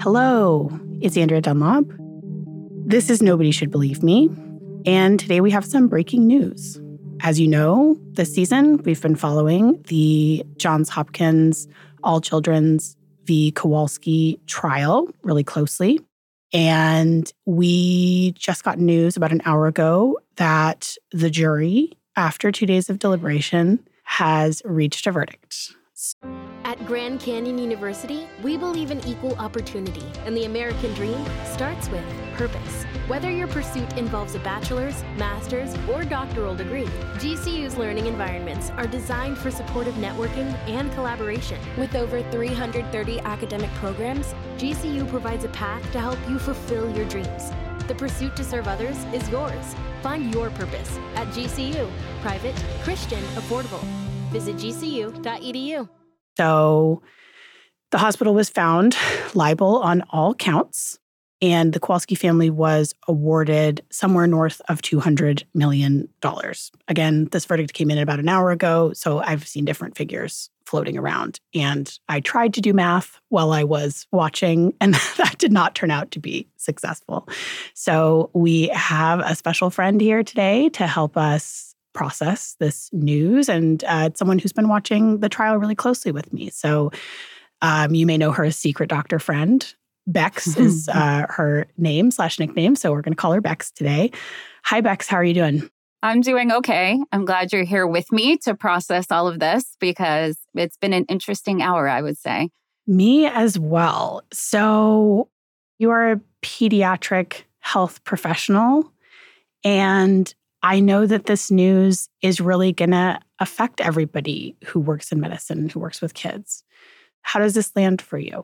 Hello, it's Andrea Dunlop. This is Nobody Should Believe Me, and today we have some breaking news. As you know, this season we've been following the Johns Hopkins All Children's v. Kowalski trial really closely. And we just got news about an hour ago that the jury, after 2 days of deliberation, has reached a verdict. At Grand Canyon University, we believe in equal opportunity, and the American dream starts with purpose. Whether your pursuit involves a bachelor's, master's, or doctoral degree, GCU's learning environments are designed for supportive networking and collaboration. With over 330 academic programs, GCU provides a path to help you fulfill your dreams. The pursuit to serve others is yours. Find your purpose at GCU. Private, Christian, affordable. Visit gcu.edu. So the hospital was found liable on all counts, and the Kowalski family was awarded somewhere north of $200 million. Again, this verdict came in about an hour ago, so I've seen different figures floating around. And I tried to do math while I was watching, and that did not turn out to be successful. So we have a special friend here today to help us process this news, and it's someone who's been watching the trial really closely with me. So you may know her as Secret Doctor Friend. Bex is her name/nickname, so we're going to call her Bex today. Hi, Bex. How are you doing? I'm doing okay. I'm glad you're here with me to process all of this because it's been an interesting hour, I would say. Me as well. So you are a pediatric health professional, and I know that this news is really going to affect everybody who works in medicine, who works with kids. How does this land for you?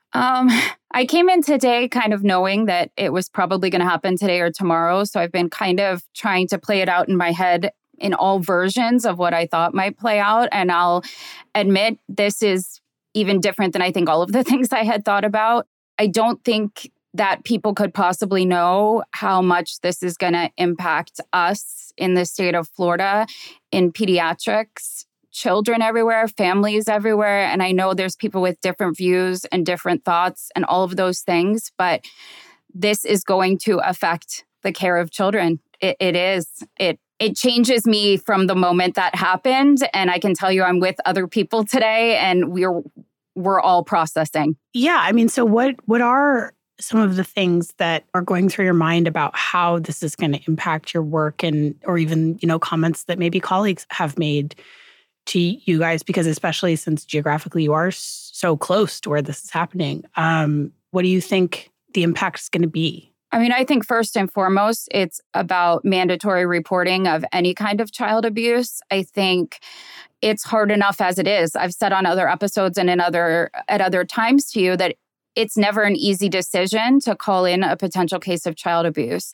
I came in today kind of knowing that it was probably going to happen today or tomorrow. So I've been kind of trying to play it out in my head in all versions of what I thought might play out. And I'll admit this is even different than I think all of the things I had thought about. I don't think that people could possibly know how much this is going to impact us in the state of Florida in pediatrics, children everywhere, families everywhere. And I know there's people with different views and different thoughts and all of those things, but this is going to affect the care of children. It is. It changes me from the moment that happened. And I can tell you I'm with other people today and we're all processing. Yeah. I mean, so what are some of the things that are going through your mind about how this is going to impact your work or even, comments that maybe colleagues have made to you guys? Because especially since geographically you are so close to where this is happening, what do you think the impact is going to be? I mean, I think first and foremost, it's about mandatory reporting of any kind of child abuse. I think it's hard enough as it is. I've said on other episodes and at other times to you that it's never an easy decision to call in a potential case of child abuse.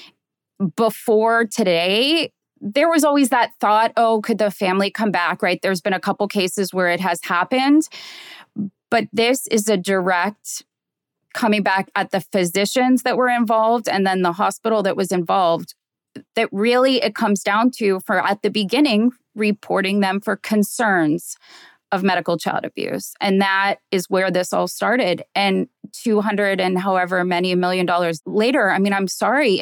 Before today, there was always that thought, oh, could the family come back, right? There's been a couple cases where it has happened, but this is a direct coming back at the physicians that were involved and then the hospital that was involved, that really it comes down to, for at the beginning, reporting them for concerns of medical child abuse. And that is where this all started. And 200 and however many $1 million later, I mean, I'm sorry,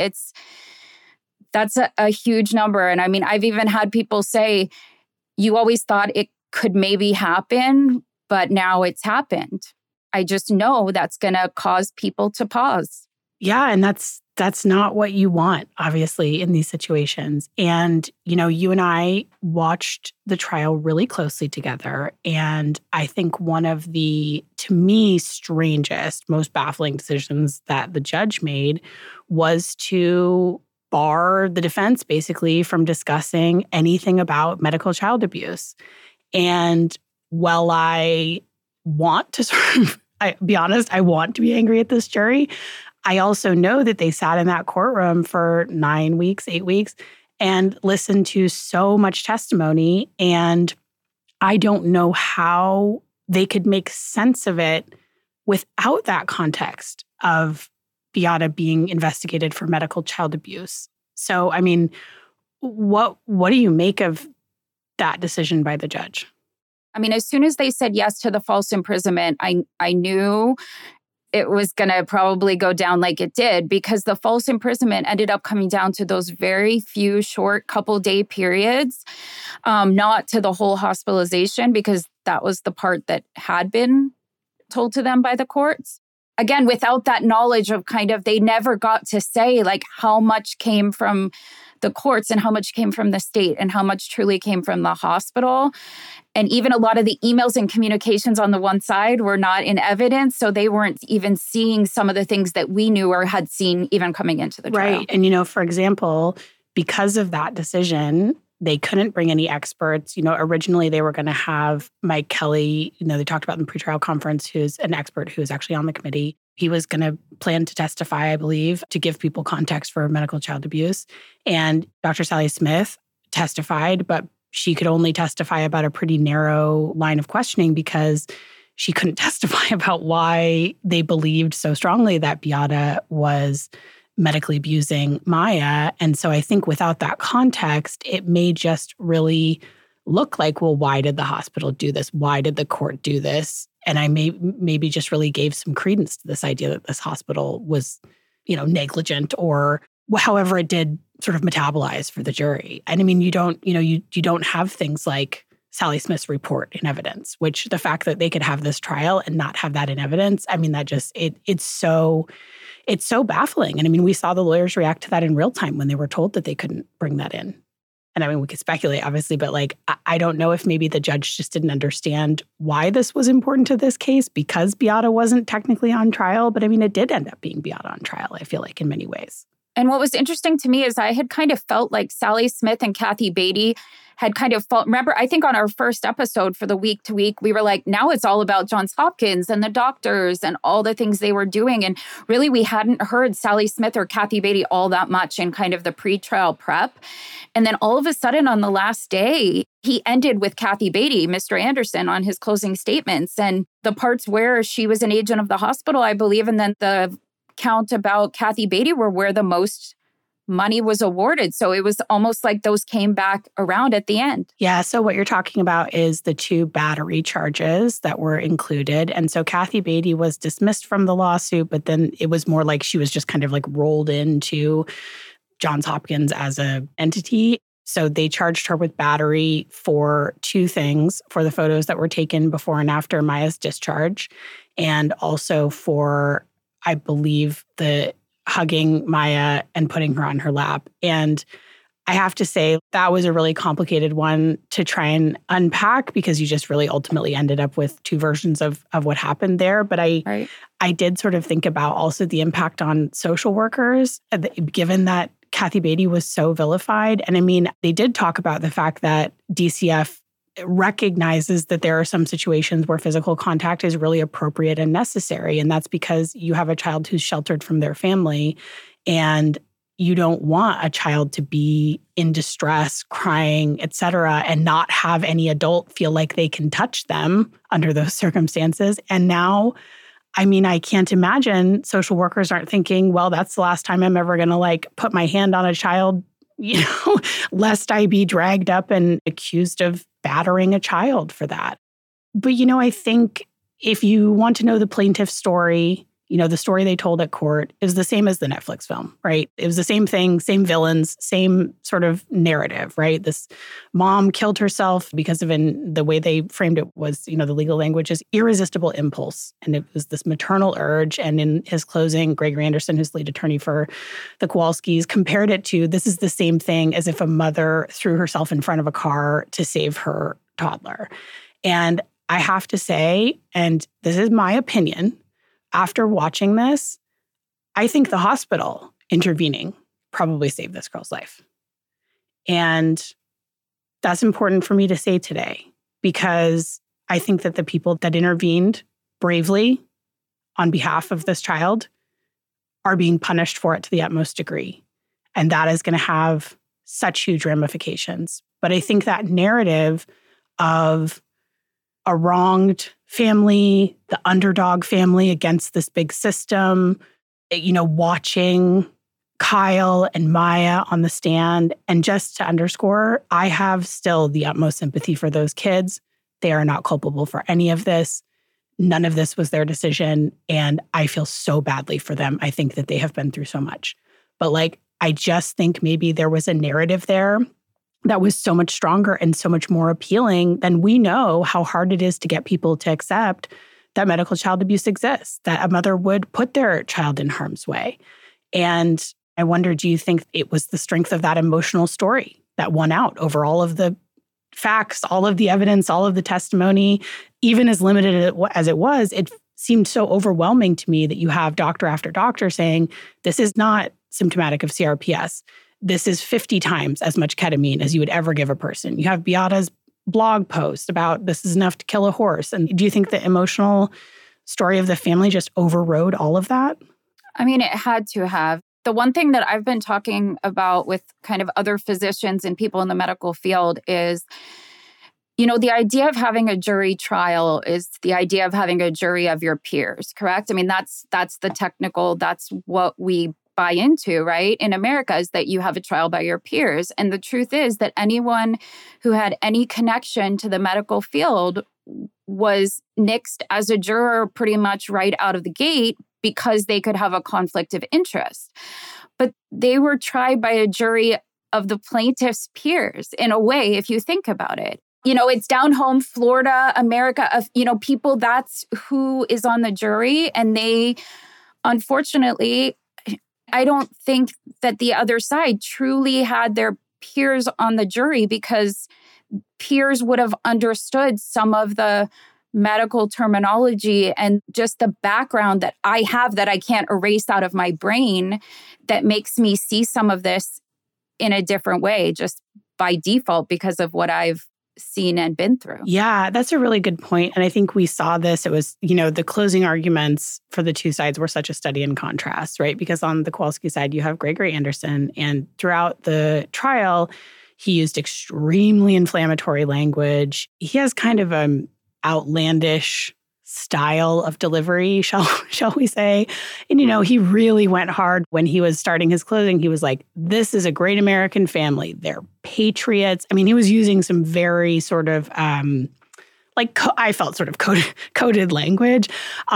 that's a huge number. And I mean, I've even had people say, you always thought it could maybe happen, but now it's happened. I just know that's going to cause people to pause. Yeah, and that's not what you want, obviously, in these situations. And, you and I watched the trial really closely together. And I think one of the, to me, strangest, most baffling decisions that the judge made was to bar the defense, basically, from discussing anything about medical child abuse. And while I want to be honest, I want to be angry at this jury, I also know that they sat in that courtroom for 9 weeks, 8 weeks, and listened to so much testimony. And I don't know how they could make sense of it without that context of Beata being investigated for medical child abuse. So, I mean, what do you make of that decision by the judge? I mean, as soon as they said yes to the false imprisonment, I knew it was going to probably go down like it did, because the false imprisonment ended up coming down to those very few short couple day periods, not to the whole hospitalization, because that was the part that had been told to them by the courts. Again, without that knowledge of they never got to say like how much came from the courts and how much came from the state and how much truly came from the hospital. And even a lot of the emails and communications on the one side were not in evidence. So they weren't even seeing some of the things that we knew or had seen even coming into the trial. Right. And, for example, because of that decision, they couldn't bring any experts. Originally they were going to have Mike Kelly, they talked about in the pretrial conference, who's an expert who is actually on the committee. He was going to plan to testify, I believe, to give people context for medical child abuse. And Dr. Sally Smith testified, but she could only testify about a pretty narrow line of questioning because she couldn't testify about why they believed so strongly that Beata was medically abusing Maya. And so I think without that context, it may just really look like, well, why did the hospital do this? Why did the court do this? And I maybe just really gave some credence to this idea that this hospital was, negligent, or however it did sort of metabolize for the jury. And I mean, you don't have things like Sally Smith's report in evidence, which the fact that they could have this trial and not have that in evidence, I mean, that just, it's so baffling. And I mean, we saw the lawyers react to that in real time when they were told that they couldn't bring that in. And I mean, we could speculate, obviously, but I don't know if maybe the judge just didn't understand why this was important to this case because Beata wasn't technically on trial. But I mean, it did end up being Beata on trial, I feel like, in many ways. And what was interesting to me is I had kind of felt like Sally Smith and Kathy Beatty had kind of felt, remember, I think on our first episode for the week to week, we were like, now it's all about Johns Hopkins and the doctors and all the things they were doing. And really, we hadn't heard Sally Smith or Kathy Beatty all that much in kind of the pretrial prep. And then all of a sudden on the last day, he ended with Kathy Beatty, Mr. Anderson, on his closing statements. And the parts where she was an agent of the hospital, I believe, and then the count about Kathy Beatty were where the most money was awarded. So it was almost like those came back around at the end. Yeah. So what you're talking about is the 2 battery charges that were included. And so Kathy Beatty was dismissed from the lawsuit, but then it was more like she was just kind of like rolled into Johns Hopkins as an entity. So they charged her with battery for 2 things, for the photos that were taken before and after Maya's discharge, and also for, I believe, the hugging Maya and putting her on her lap. And I have to say that was a really complicated one to try and unpack because you just really ultimately ended up with 2 versions of what happened there. But I did sort of think about also the impact on social workers, given that Kathy Beatty was so vilified. And I mean, they did talk about the fact that DCF recognizes that there are some situations where physical contact is really appropriate and necessary. And that's because you have a child who's sheltered from their family and you don't want a child to be in distress, crying, et cetera, and not have any adult feel like they can touch them under those circumstances. And now, I mean, I can't imagine social workers aren't thinking, well, that's the last time I'm ever going to put my hand on a child, lest I be dragged up and accused of battering a child for that. But, I think if you want to know the plaintiff's story, the story they told at court is the same as the Netflix film, right? It was the same thing, same villains, same sort of narrative, right? This mom killed herself because of the way they framed it was, the legal language is irresistible impulse. And it was this maternal urge. And in his closing, Gregory Anderson, who's lead attorney for the Kowalskis, compared it to this is the same thing as if a mother threw herself in front of a car to save her toddler. And I have to say, and this is my opinion, after watching this, I think the hospital intervening probably saved this girl's life. And that's important for me to say today because I think that the people that intervened bravely on behalf of this child are being punished for it to the utmost degree. And that is going to have such huge ramifications. But I think that narrative of a wronged family, the underdog family against this big system, watching Kyle and Maya on the stand. And just to underscore, I have still the utmost sympathy for those kids. They are not culpable for any of this. none of this was their decision. And I feel so badly for them. I think that they have been through so much. But like, I just think maybe there was a narrative there that was so much stronger and so much more appealing than we know how hard it is to get people to accept that medical child abuse exists, that a mother would put their child in harm's way. And I wonder, do you think it was the strength of that emotional story that won out over all of the facts, all of the evidence, all of the testimony, even as limited as it was? It seemed so overwhelming to me that you have doctor after doctor saying, this is not symptomatic of CRPS. This is 50 times as much ketamine as you would ever give a person. You have Beata's blog post about this is enough to kill a horse. And do you think the emotional story of the family just overrode all of that? I mean, it had to have. The one thing that I've been talking about with kind of other physicians and people in the medical field is, the idea of having a jury trial is the idea of having a jury of your peers, correct? I mean, that's the technical, that's what we buy into, right? In America, is that you have a trial by your peers. And the truth is that anyone who had any connection to the medical field was nixed as a juror pretty much right out of the gate because they could have a conflict of interest. But they were tried by a jury of the plaintiff's peers in a way, if you think about it. It's down home, Florida, America, of, people, that's who is on the jury. And they, unfortunately, I don't think that the other side truly had their peers on the jury because peers would have understood some of the medical terminology and just the background that I have that I can't erase out of my brain that makes me see some of this in a different way just by default because of what I've seen and been through. Yeah, that's a really good point. And I think we saw this. It was, the closing arguments for the two sides were such a study in contrast, right? Because on the Kowalski side, you have Gregory Anderson. And throughout the trial, he used extremely inflammatory language. He has kind of an outlandish style of delivery, shall we say. And, he really went hard when he was starting his closing. He was like, this is a great American family. They're patriots. I mean, he was using some very sort of, I felt sort of coded language,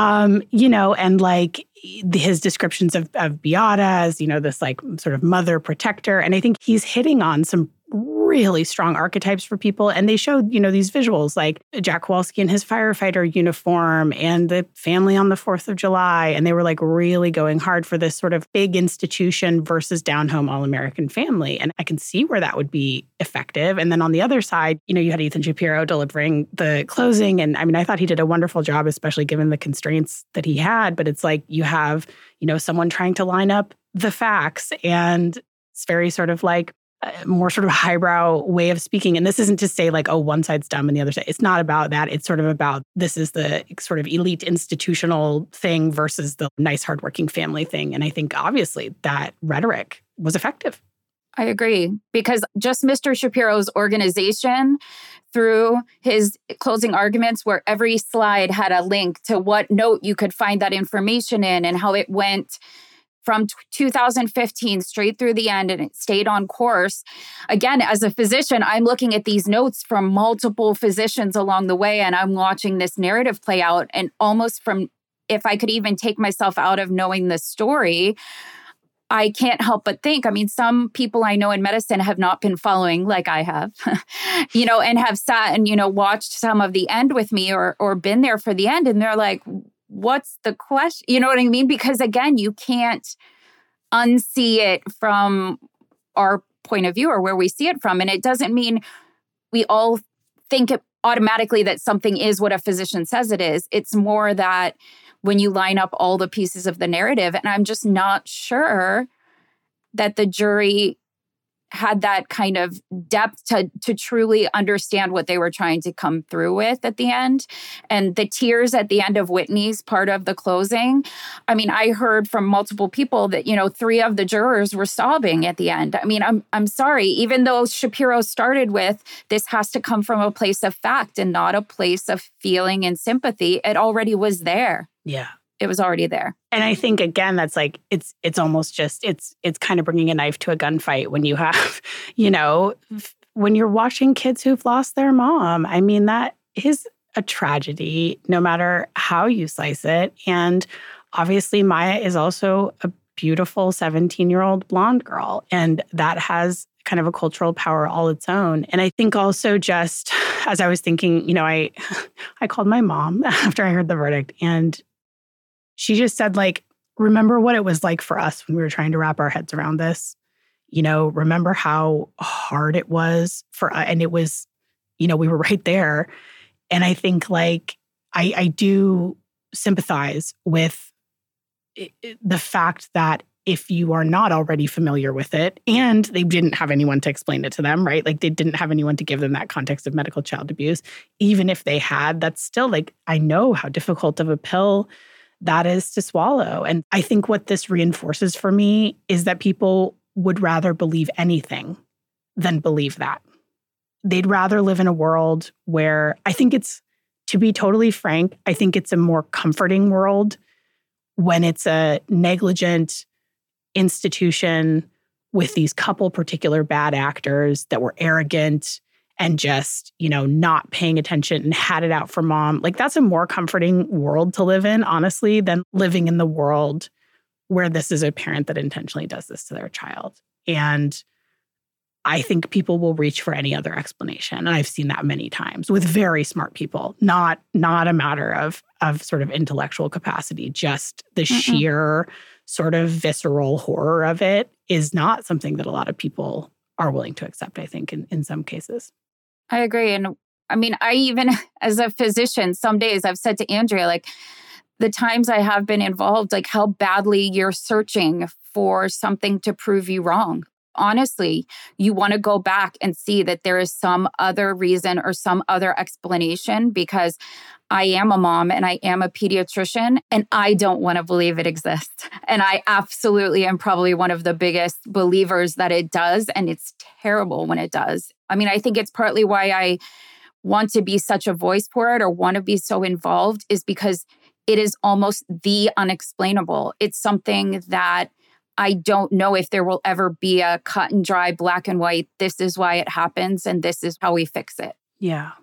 and like his descriptions of Beata as, this like sort of mother protector. And I think he's hitting on some really strong archetypes for people. And they showed, these visuals like Jack Kowalski in his firefighter uniform and the family on the 4th of July. And they were like really going hard for this sort of big institution versus down-home all-American family. And I can see where that would be effective. And then on the other side, you had Ethan Shapiro delivering the closing. And I mean, I thought he did a wonderful job, especially given the constraints that he had. But it's like you have, someone trying to line up the facts. And it's very sort of like more sort of highbrow way of speaking. And this isn't to say like, oh, one side's dumb and the other side. It's not about that. It's sort of about this is the sort of elite institutional thing versus the nice, hardworking family thing. And I think obviously that rhetoric was effective. I agree. Because just Mr. Shapiro's organization through his closing arguments where every slide had a link to what note you could find that information in and how it went from 2015 straight through the end, and it stayed on course. Again, as a physician, I'm looking at these notes from multiple physicians along the way, and I'm watching this narrative play out. And almost from, if I could even take myself out of knowing the story, I can't help but think, some people I know in medicine have not been following like I have, and have sat and, watched some of the end with me or been there for the end. And they're like, what's the question? You know what I mean? Because again, you can't unsee it from our point of view or where we see it from. And it doesn't mean we all think it automatically that something is what a physician says it is. It's more that when you line up all the pieces of the narrative, and I'm just not sure that the jury had that kind of depth to truly understand what they were trying to come through with at the end. And the tears at the end of Whitney's part of the closing. I heard from multiple people that, 3 of the jurors were sobbing at the end. I'm sorry, even though Shapiro started with, this has to come from a place of fact and not a place of feeling and sympathy. It already was there. Yeah. It was already there. And I think, again, that's like, it's almost just, it's kind of bringing a knife to a gunfight when you have, when you're watching kids who've lost their mom. That is a tragedy, no matter how you slice it. And obviously, Maya is also a beautiful 17-year-old blonde girl. And that has kind of a cultural power all its own. And I think also just as I was thinking, I called my mom after I heard the verdict, and she just said, like, remember what it was like for us when we were trying to wrap our heads around this. Remember how hard it was and it was, we were right there. And I think like, I do sympathize with the fact that if you are not already familiar with it, and they didn't have anyone to explain it to them, right? Like they didn't have anyone to give them that context of medical child abuse. Even if they had, that's still like, I know how difficult of a pill that is to swallow. And I think what this reinforces for me is that people would rather believe anything than believe that. They'd rather live in a world where to be totally frank, I think it's a more comforting world when it's a negligent institution with these couple particular bad actors that were arrogant and just, not paying attention and had it out for mom. Like that's a more comforting world to live in, honestly, than living in the world where this is a parent that intentionally does this to their child. And I think people will reach for any other explanation. And I've seen that many times with very smart people, not a matter of sort of intellectual capacity, just the sheer sort of visceral horror of it is not something that a lot of people are willing to accept, I think, in some cases. I agree. And I mean, I even, as a physician, some days I've said to Andrea, like, the times I have been involved, like how badly you're searching for something to prove you wrong. Honestly, you want to go back and see that there is some other reason or some other explanation, because I am a mom and I am a pediatrician and I don't want to believe it exists. And I absolutely am probably one of the biggest believers that it does. And it's terrible when it does. I mean, I think it's partly why I want to be such a voice for it or want to be so involved, is because it is almost the unexplainable. It's something that I don't know if there will ever be a cut and dry, black and white, this is why it happens and this is how we fix it. Yeah.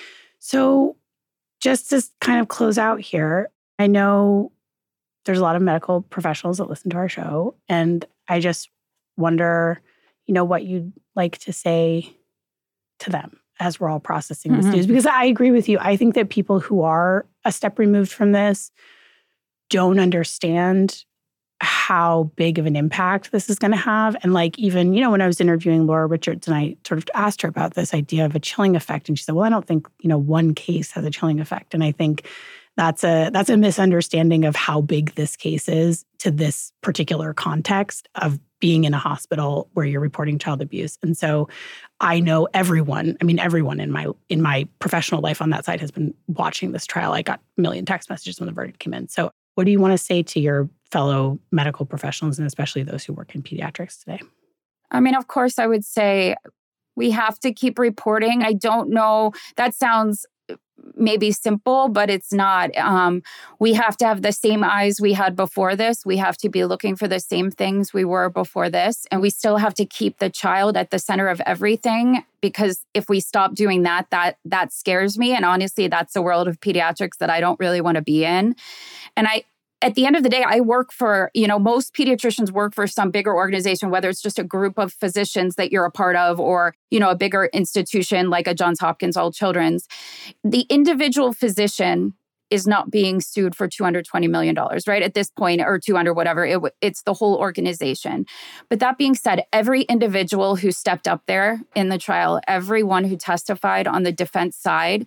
So just to kind of close out here, I know there's a lot of medical professionals that listen to our show, and I just wonder, what you'd like to say to them as we're all processing this news. Because I agree with you. I think that people who are a step removed from this don't understand how big of an impact this is going to have. And like even, when I was interviewing Laura Richards and I sort of asked her about this idea of a chilling effect, and she said, well, I don't think, one case has a chilling effect. And I think that's a misunderstanding of how big this case is to this particular context of being in a hospital where you're reporting child abuse. And so I know everyone in my professional life on that side has been watching this trial. I got a million text messages when the verdict came in. So what do you want to say to your fellow medical professionals, and especially those who work in pediatrics today? I mean, of course, I would say we have to keep reporting. I don't know. That sounds maybe simple, but it's not. We have to have the same eyes we had before this. We have to be looking for the same things we were before this. And we still have to keep the child at the center of everything, because if we stop doing that scares me. And honestly, that's a world of pediatrics that I don't really want to be in. And at the end of the day, I work for, most pediatricians work for some bigger organization, whether it's just a group of physicians that you're a part of or, a bigger institution like a Johns Hopkins All Children's. The individual physician is not being sued for $220 million, right? At this point, or 200, whatever, it's the whole organization. But that being said, every individual who stepped up there in the trial, everyone who testified on the defense side,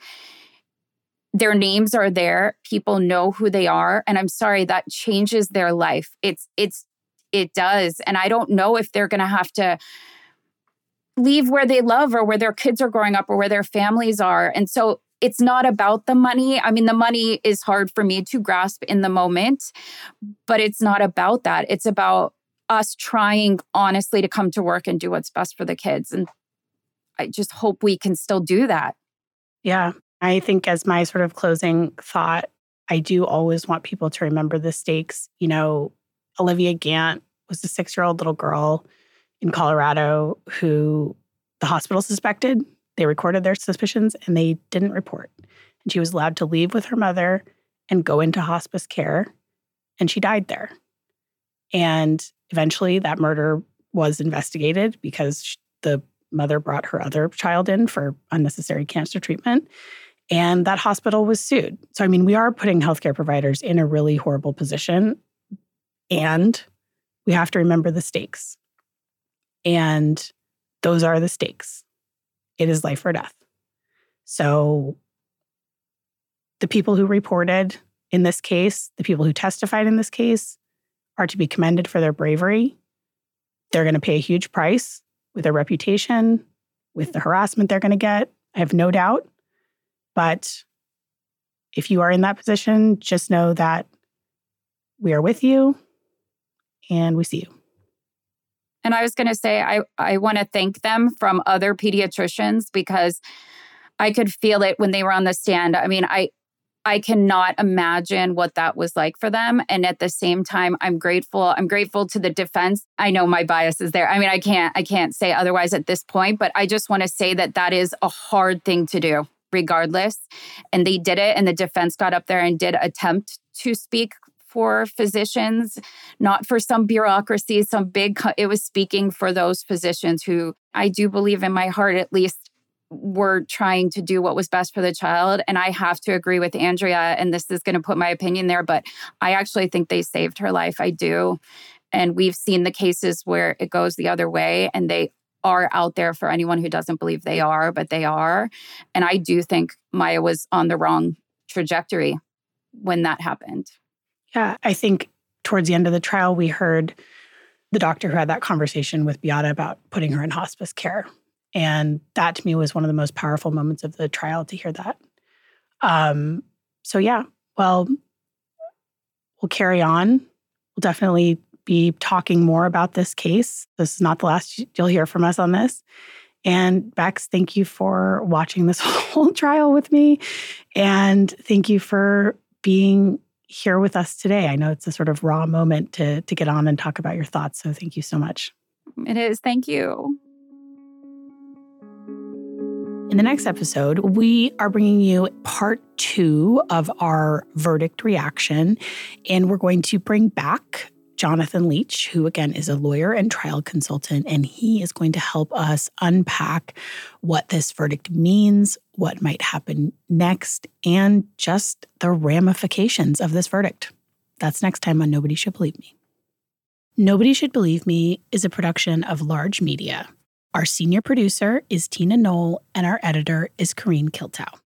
their names are there. People know who they are. And I'm sorry, that changes their life. It does. And I don't know if they're going to have to leave where they love or where their kids are growing up or where their families are. And so it's not about the money. I mean, the money is hard for me to grasp in the moment, but it's not about that. It's about us trying honestly to come to work and do what's best for the kids. And I just hope we can still do that. Yeah. I think as my sort of closing thought, I do always want people to remember the stakes. Olivia Gant was a 6-year-old little girl in Colorado who the hospital suspected. They recorded their suspicions and they didn't report. And she was allowed to leave with her mother and go into hospice care. And she died there. And eventually that murder was investigated because the mother brought her other child in for unnecessary cancer treatment. And that hospital was sued. So, I mean, we are putting healthcare providers in a really horrible position. And we have to remember the stakes. And those are the stakes. It is life or death. So the people who reported in this case, the people who testified in this case, are to be commended for their bravery. They're going to pay a huge price with their reputation, with the harassment they're going to get. I have no doubt. But if you are in that position, just know that we are with you and we see you. And I was going to say, I want to thank them from other pediatricians because I could feel it when they were on the stand. I mean, I cannot imagine what that was like for them. And at the same time, I'm grateful. I'm grateful to the defense. I know my bias is there. I mean, I can't say otherwise at this point, but I just want to say that is a hard thing to do regardless. And they did it. And the defense got up there and did attempt to speak for physicians, not for some bureaucracy, it was speaking for those physicians who I do believe in my heart, at least, were trying to do what was best for the child. And I have to agree with Andrea, and this is going to put my opinion there, but I actually think they saved her life. I do. And we've seen the cases where it goes the other way, and they are out there for anyone who doesn't believe they are, but they are. And I do think Maya was on the wrong trajectory when that happened. Yeah, I think towards the end of the trial, we heard the doctor who had that conversation with Beata about putting her in hospice care. And that to me was one of the most powerful moments of the trial to hear that. So yeah, well, we'll carry on. We'll definitely be talking more about this case. This is not the last you'll hear from us on this. And Bex, thank you for watching this whole trial with me. And thank you for being here with us today. I know it's a sort of raw moment to get on and talk about your thoughts. So thank you so much. It is. Thank you. In the next episode, we are bringing you part 2 of our verdict reaction. And we're going to bring back Jonathan Leach, who again is a lawyer and trial consultant, and he is going to help us unpack what this verdict means, what might happen next, and just the ramifications of this verdict. That's next time on Nobody Should Believe Me. Nobody Should Believe Me is a production of Large Media. Our senior producer is Tina Knoll, and our editor is Corrine Kiltow.